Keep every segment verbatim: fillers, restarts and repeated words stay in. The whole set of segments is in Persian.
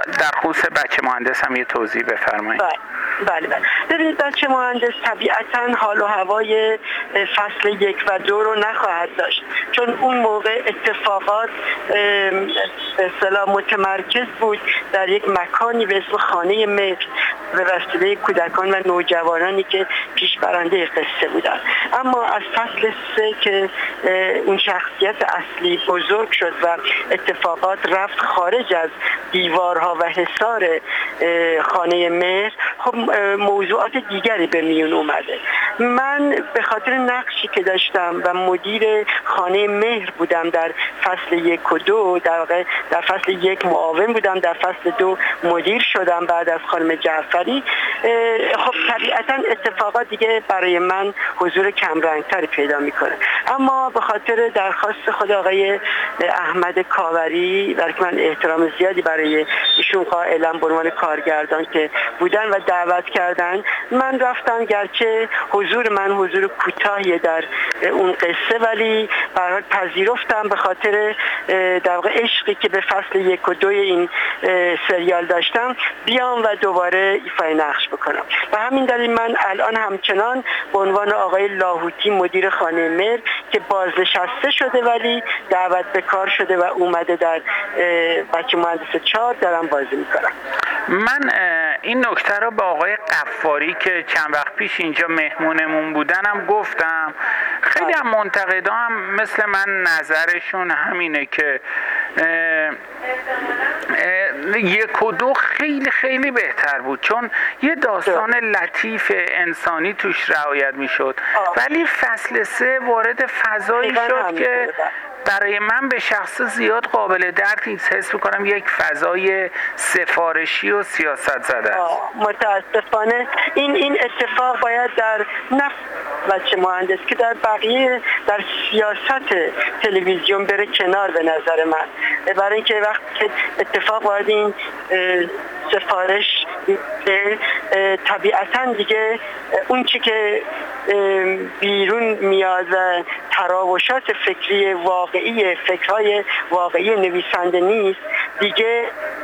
در خصوص بچه مهندس هم یه توضیح بفرمایید. بله بله ببینید بچه مهندس طبیعتاً حال و هوای فصل یک و دو رو نخواهد داشت، چون اون موقع اتفاقات به اصطلاح متمرکز بود در یک مکانی به اسم خانه مهر به وسیله کودکان و نوجوانانی که پیش برنده قصه بودند. اما از فصل سه که اون شخصیت اصلی بزرگ شد و اتفاقات رفت خارج از دیوارها و حصار خانه مهر، خب موضوعات دیگری به میون اومده. من به خاطر نقشی که داشتم و مدیر خانه مهر بودم در فصل یک و دو، در واقع در فصل یک معاون بودم، در فصل دو مدیر شدم بعد از خانم جعفری. خب طبیعتا اتفاقات دیگه برای من حضور کمرنگتری پیدا میکنه. اما به خاطر درخواست خود آقای احمد کاوری، برای من احترام زیادی برای ایشون قائلم به عنوان کارگردان که بودن و دعوت کردن، من رفتم، گرچه حضور من حضور کوتاهی در اون قصه، ولی به هر حال پذیرفتم به خاطر در واقع عشقی که به فصل یک و دوی این سریال داشتم بیام و دوباره ایفای نقش بکنم. و همین دلیل من الان همچنان به عنوان آقای لاهوتی مدیر خانه مهر که بازنشسته شده ولی دعوت به کار شده و اومده در بچه مهندس چهار دارم بازی میکنم. من این نکته رو با آقای قفاری که چند وقت پیش اینجا مهمونمون بودنم گفتم. خیلی هم منتقدا هم مثل من نظرشون همینه که یک و دو خیلی خیلی بهتر بود، چون یه داستان لطیف انسانی توش رعایت میشد، ولی فصل سه وارد فضایی شد که برای من به شخص زیاد قابل درک نیست. حس می‌کنم یک فضای سفارشی و سیاست زده است. متاسفانه این این اتفاق باید در نفس بچه مهندس که در بقیه در سیاست تلویزیون بره کنار به نظر من، برای اینکه وقتی که اتفاق وارد این سفارش طبیعتاً دیگه اون چی که بیرون میاد و تراوشات فکری واقعی فکرهای واقعی نویسنده نیست دیگه.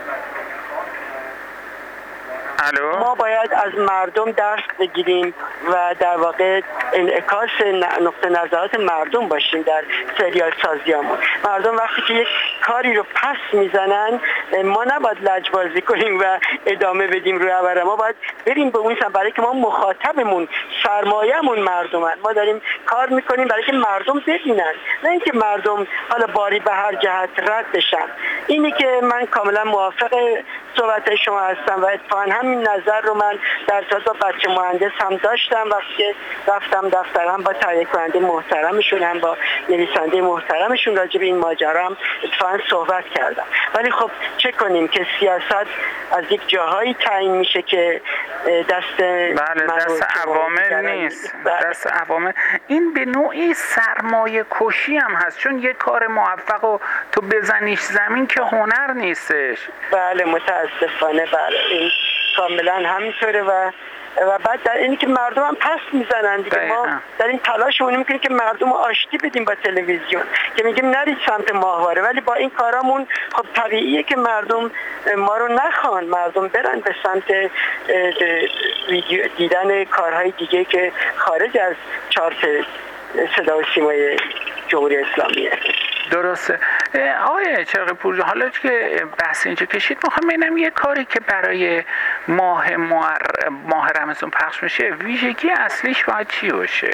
الو؟ ما باید از مردم درس بگیریم و در واقع انعکاس نقطه نظرات مردم باشیم در سریال سازیامون. مردم وقتی که یک کاری رو پس میزنن ما نباید لجبازی کنیم و ادامه بدیم روی عبره، ما باید بریم به اون سمت، برای که ما مخاطبمون سرمایه‌مون مردمن. ما داریم کار میکنیم برای که مردم ببینن، نه اینکه مردم حالا باری به هر جهت رد بشن. اینی که من کاملا موافق صحبت شما هستم و اتفاقا همین نظر رو من در با بچه مهندس هم داشتم وقتی که رفتم دفترم با تهیه کننده محترمشون هم با نویسنده محترمشون راجع به این ماجرا هم اتفاقا صحبت کردم. ولی خب چه کنیم که سیاست از یک جاهایی تعیین میشه که دست بله دست عوامل نیست، دست عوامل. این به نوعی سرمایه کشی هم هست، چون یک کار موفق و تو بزنیش زمین که هنر نیستش. بله متاسفانه بله این کاملا همینطوره و و بعد در اینی که مردم هم پس میزنن دیگه. ما در این تلاشمون میکنیم که مردم آشتی بدیم با تلویزیون، که میگیم نرید سمت ماهواره، ولی با این کارامون خب طبیعیه که مردم ما رو نخوان، مردم برن به سمت ویدیو دیدن کارهای دیگه که خارج از چارت صدا و سیمای جمهوری اسلامیه. درسته. آقای چراغ پور، حالا که بحث اینجا کشید میخوام ببینم یه کاری که برای ماه مار... ماه رمضان پخش میشه ویژگی اصلیش باید چی باشه؟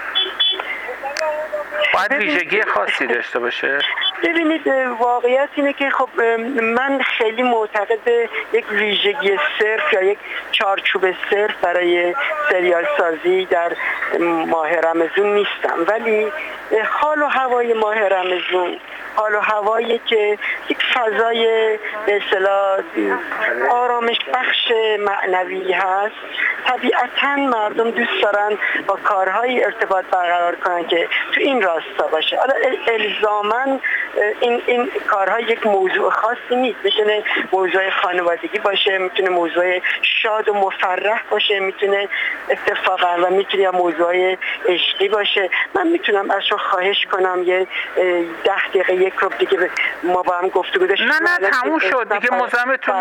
باید ویژگی خاصی داشته باشه؟ ببینید واقعیت اینه که خب من خیلی معتقد به یک ویژگی صرف یا یک چارچوب صرف برای سریال سازی در ماه رمضان نیستم، ولی حال و هوای ماه رمضان حال و هوایی که یک فضای به اصطلاح آرامش بخش معنوی هست، طبیعتاً مردم دوست دارن با کارهای ارتباط برقرار کنن که تو این راستا باشه. حالا الزاماً این این کارها یک موضوع خاصی نیست، میتونه موضوع خانوادگی باشه، میتونه موضوع شاد و مفرح باشه، میتونه اتفاقا و میتونه موضوع عشقی باشه. من میتونم از شما خواهش کنم یه ده دقیقه یک رو دیگه ما با هم گفتگو داشتیم. نه نه تموم شد دیگه، مزاحمتون